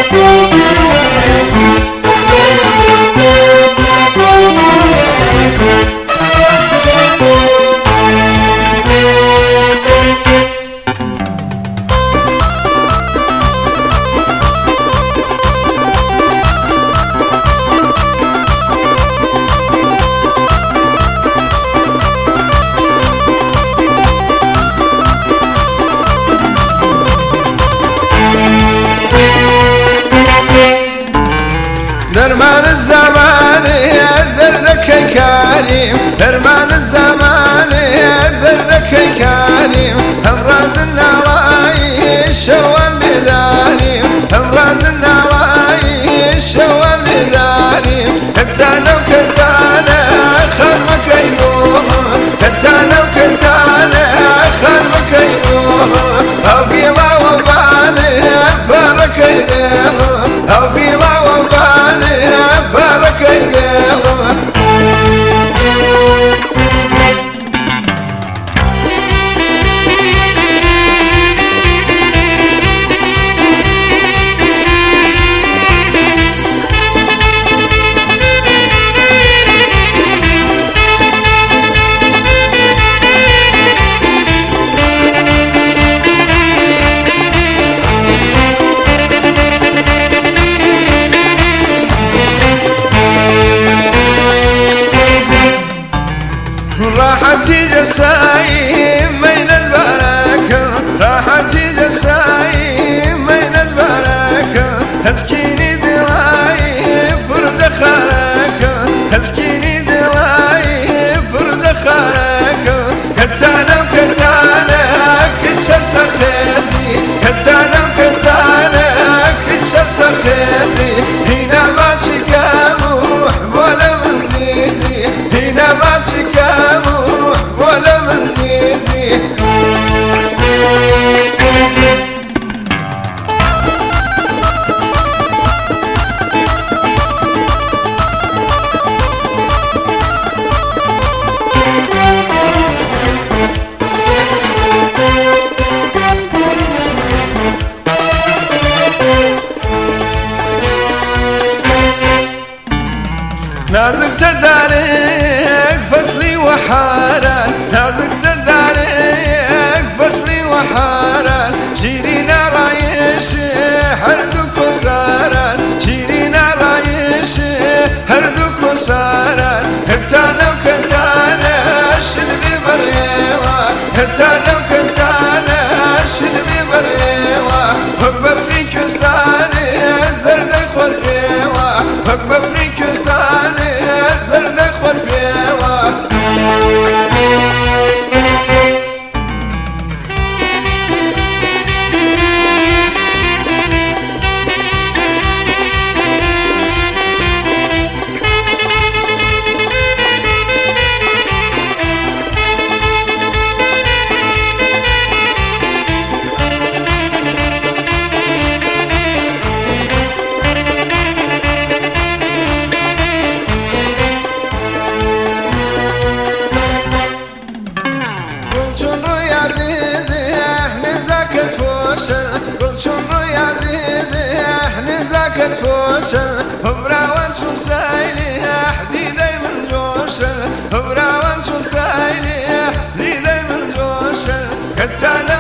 درمان الزمان يأذر ذك كريم، درمان الزمان يأذر ذك كريم، أمراز النراي الشوام بذاريم، أمراز النراي الشوام بذاريم، كتانا وكتانا خرمك ينوم، كتانا وكتانا خرمك ينوم، أو في لا وبالي فرك يذير، أو في لا وبالي فرك يذير. راحتي جسايم بين البركة، راحتي جسايم بين البركة، تسكيني دراي فرج خركة، تسكيني دراي فرج خركة، كتانا وكتانا كتشسر خيزي، كتانا وكتانا كتشسر خيزي، هنا ما شكاموح ولا من زيزي، هنا ما شكاموح ولا من زيزي. نازك تدارك فصلي وحارا، نازك تدارك فصلي وحارا، شيرينا رايش هردك وسارا، شيرينا رايش هردك وسارا، كتانا وكتانا شلبي بريوا، كتانا وكتانا شلبي بريوا، حب فريكستاني زردك وريوا، حب فريكستاني زردك وريوا. قل شنو يا عزيزي احنا ذاك الفوشل، براوان شو سايلي احدي دايما جوشل، براوان شو سايلي احدي دايما جوشل، كتانا